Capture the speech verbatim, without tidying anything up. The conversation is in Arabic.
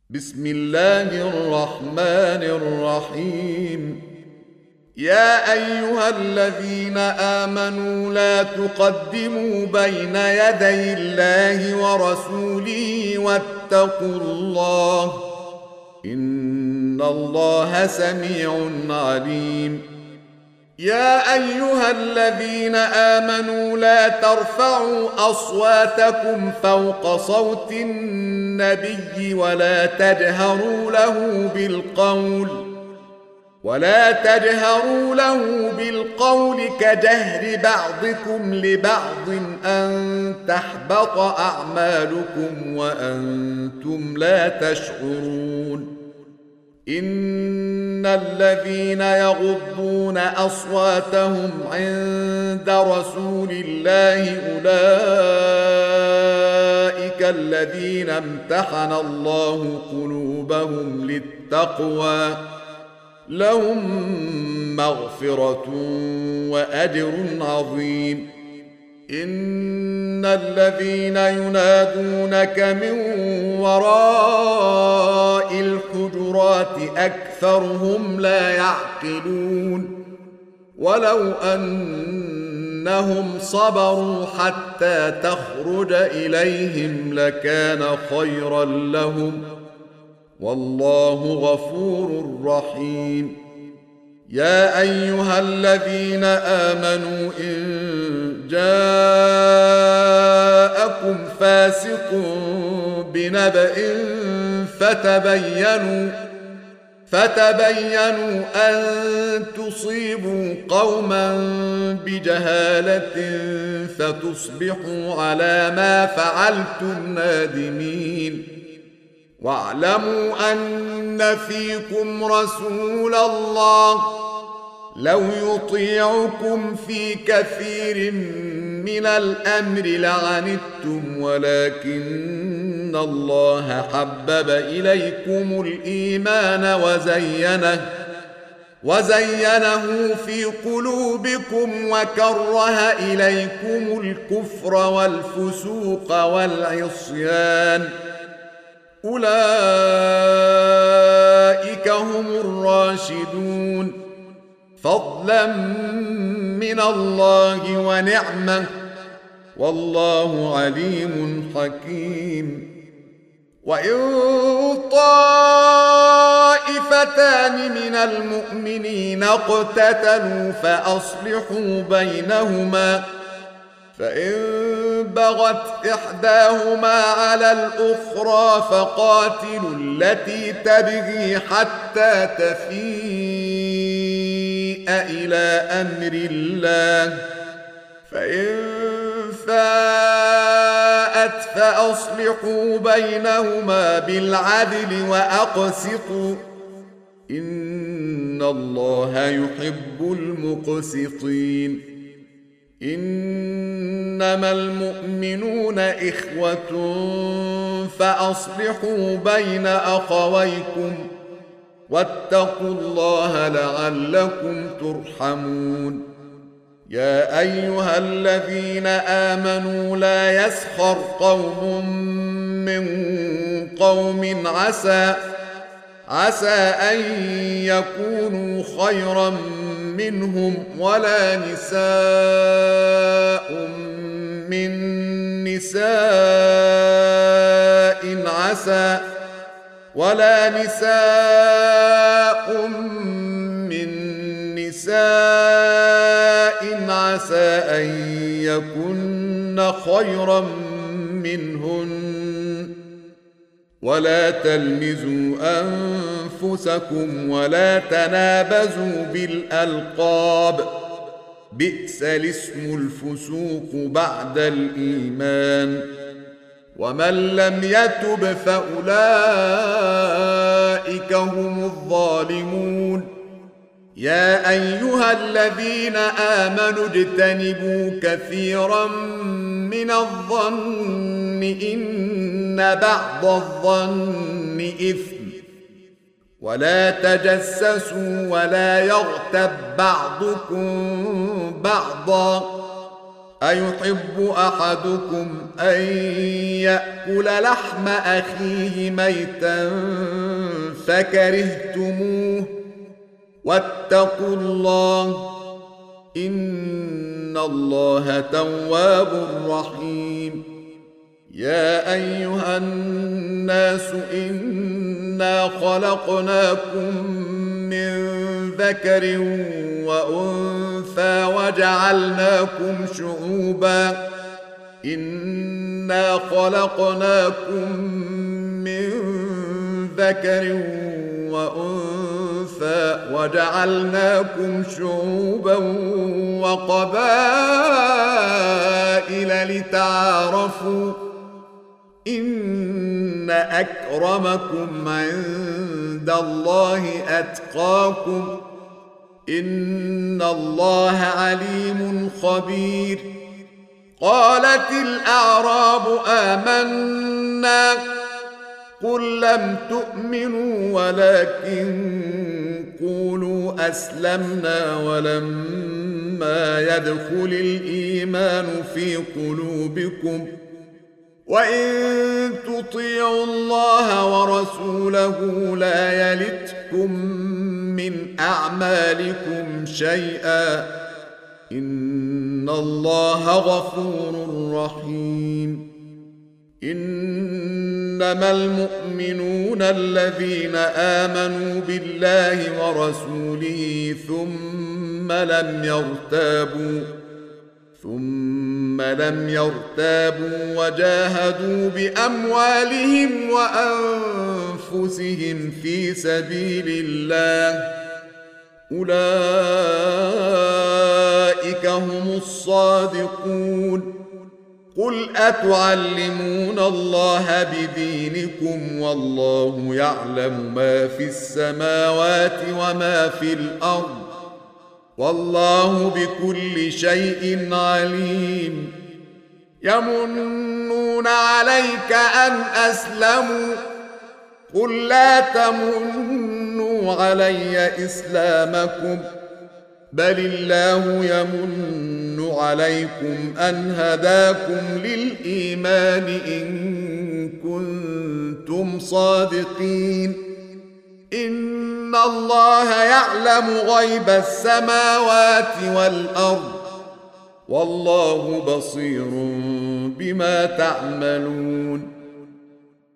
بسم الله الرحمن الرحيم. يا أيها الذين آمنوا لا تقدموا بين يدي الله ورسوله واتقوا الله إن الله سميع عليم. يا أيها الذين آمنوا لا ترفعوا أصواتكم فوق صوت النبي ولا تجهروا له بالقول ولا تجهروا له بالقول كجهر بعضكم لبعض أن تحبط أعمالكم وأنتم لا تشعرون. إن الذين يغضون أصواتهم عند رسول الله أولئك الذين امتحن الله قلوبهم للتقوى لهم مغفرة وأجر عظيم. إن الذين ينادونك من وراء الحجرات أكثرهم لا يعقلون. ولو أنهم صبروا حتى تخرج إليهم لكان خيرا لهم والله غفور رحيم. يا أيها الذين آمنوا إن جاءكم فاسق بنبأ فتبينوا فتبينوا أن تصيبوا قوما بجهالة فتصبحوا على ما فعلتم نادمين. واعلموا أن فيكم رسول الله لو يطيعكم في كثير من الأمر لعنتم ولكن الله حبب إليكم الإيمان وزينه وزينه في قلوبكم وكره إليكم الكفر والفسوق والعصيان أولئك هم الراشدون فضلا من الله ونعمة والله عليم حكيم. وإن طائفتان من المؤمنين اقتتلوا فأصلحوا بينهما فإن بغت إحداهما على الأخرى فقاتلوا التي تبغي حتى تفيء إلى أمر الله فإن فاءت فأصلحوا بينهما بالعدل وأقسطوا إن الله يحب المقسطين. إنما المؤمنون إخوة فأصلحوا بين أخويكم واتقوا الله لعلكم ترحمون. يا أيها الذين آمنوا لا يسخر قوم من قوم عسى عسى أن يكونوا خيرا منهم ولا نساء من نساء عسى ولا نساء من نساء عسى أن يكن خيرا منهن ولا تلمزوا أنفسكم ولا تنابزوا بالألقاب بئس الاسم الفسوق بعد الإيمان ومن لم يتب فأولئك هم الظالمون. يا أيها الذين آمنوا اجتنبوا كثيرا من الظن إن بعض الظن إثم ولا تجسسوا ولا يغتب بعضكم بعضا أيحب أحدكم أن يأكل لحم أخيه ميتا فكرهتموه واتقوا الله إن الله تواب رحيم يا أيها الناس إنا خلقناكم من ذكر وأنثى وجعلناكم شعوبا إنا خلقناكم من ذكر وأنثى وجعلناكم شعوبا وقبائل لتعارفوا إن أكرمكم عند الله أتقاكم إن الله عليم خبير قالت الأعراب آمنا قل لم تؤمنوا ولكن قولوا أسلمنا ولما يدخل الإيمان في قلوبكم وإن تطيعوا الله ورسوله لا يلتكم من أعمالكم شيئا إن الله غفور رحيم إنما المؤمنون الذين آمنوا بالله ورسوله ثم لم يرتابوا ثم لم يرتابوا وجاهدوا بأموالهم وأنفسهم في سبيل الله أولئك هم الصادقون قل أتعلمون الله بدينكم والله يعلم ما في السماوات وما في الأرض والله بكل شيء عليم يمنون عليك أن أسلموا قل لا تمنوا علي إسلامكم بل الله يمن عليكم أن هداكم للإيمان إن كنتم صادقين إن الله يعلم غيب السماوات والأرض والله بصير بما تعملون